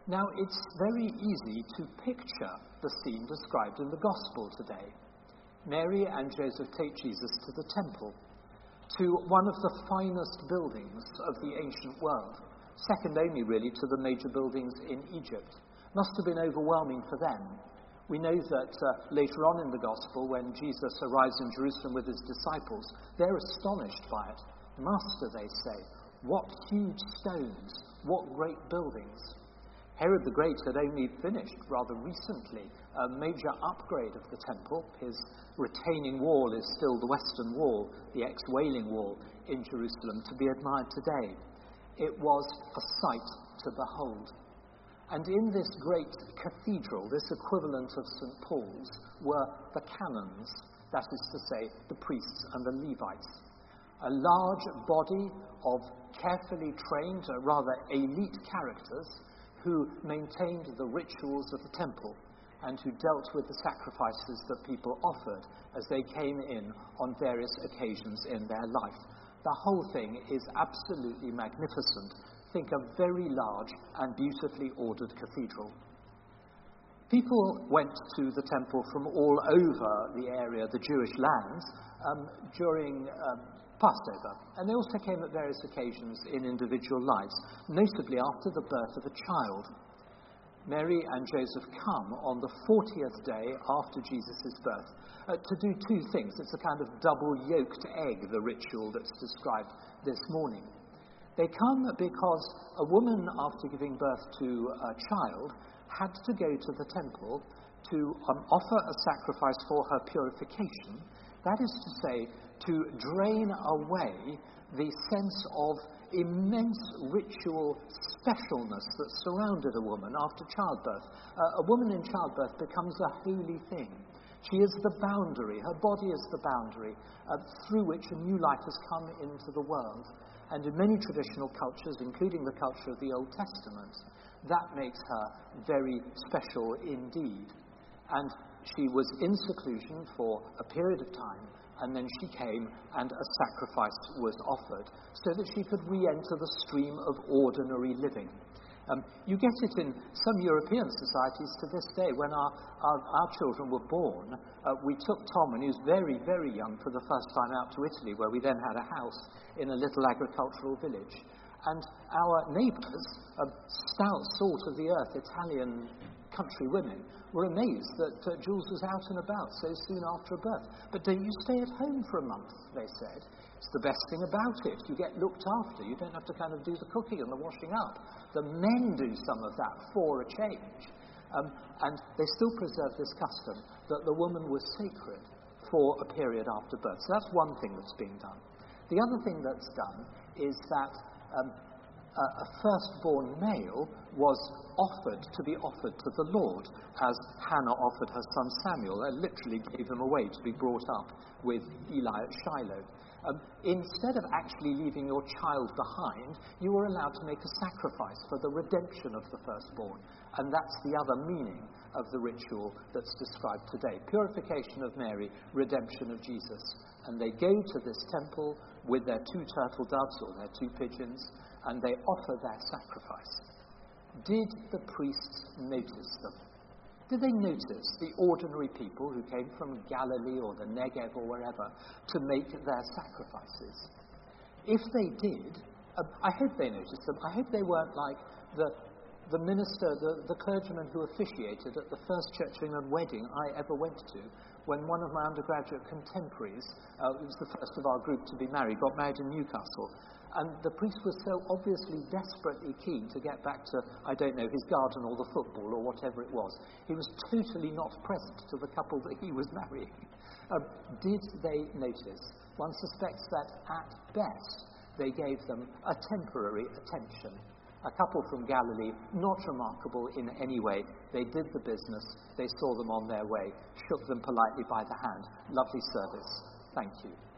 Now, it's very easy to picture the scene described in the Gospel today. Mary and Joseph take Jesus to the temple, to one of the finest buildings of the ancient world, second only really to the major buildings in Egypt. Must have been overwhelming for them. We know that later on in the Gospel, when Jesus arrives in Jerusalem with his disciples, they're astonished by it. "Master," they say, "what huge stones, what great buildings." Herod the Great had only finished, rather recently, a major upgrade of the temple. His retaining wall is still the Western Wall, the ex-Wailing Wall in Jerusalem, to be admired today. It was a sight to behold. And in this great cathedral, this equivalent of St. Paul's, were the canons, that is to say, the priests and the Levites. A large body of carefully trained, rather elite characters who maintained the rituals of the temple and who dealt with the sacrifices that people offered as they came in on various occasions in their life. The whole thing is absolutely magnificent. Think a very large and beautifully ordered cathedral. People went to the temple from all over the area, the Jewish lands, during Passover, and they also came at various occasions in individual lives, notably after the birth of a child. Mary and Joseph come on the 40th day after Jesus' birth to do two things. It's a kind of double-yolked egg, the ritual that's described this morning. They come because a woman, after giving birth to a child, had to go to the temple to offer a sacrifice for her purification. That is to say, to drain away the sense of immense ritual specialness that surrounded a woman after childbirth. A woman in childbirth becomes a holy thing. She is the boundary, her body is the boundary through which a new life has come into the world. And in many traditional cultures, including the culture of the Old Testament, that makes her very special indeed. And she was in seclusion for a period of time, and then she came and a sacrifice was offered so that she could re-enter the stream of ordinary living. You get it in some European societies to this day. When our children were born, we took Tom, when he was very, very young, for the first time out to Italy, where we then had a house in a little agricultural village. And our neighbours, stout, salt of the earth Italian country women, were amazed that Jules was out and about so soon after a birth. "But don't you stay at home for a month?" they said. "It's the best thing about it. You get looked after. You don't have to kind of do the cooking and the washing up. The men do some of that for a change." And they still preserve this custom that the woman was sacred for a period after birth. So that's one thing that's being done. The other thing that's done is that a firstborn male was to be offered to the Lord, as Hannah offered her son Samuel. They literally gave him away to be brought up with Eli at Shiloh. Instead of actually leaving your child behind, you were allowed to make a sacrifice for the redemption of the firstborn. And that's the other meaning of the ritual that's described today. Purification of Mary, redemption of Jesus. And they go to this temple with their 2 turtle doves or their 2 pigeons, and they offer their sacrifice. Did the priests notice them? Did they notice the ordinary people who came from Galilee or the Negev or wherever to make their sacrifices? If they did, I hope they noticed them. I hope they weren't like the minister, the clergyman who officiated at the first Church of England wedding I ever went to, when one of my undergraduate contemporaries, who was the first of our group to be married, got married in Newcastle. And the priest was so obviously desperately keen to get back to, I don't know, his garden or the football or whatever it was. He was totally not present to the couple that he was marrying. Did they notice? One suspects that at best they gave them a temporary attention. A couple from Galilee, not remarkable in any way. They did the business. They saw them on their way, shook them politely by the hand. Lovely service. Thank you.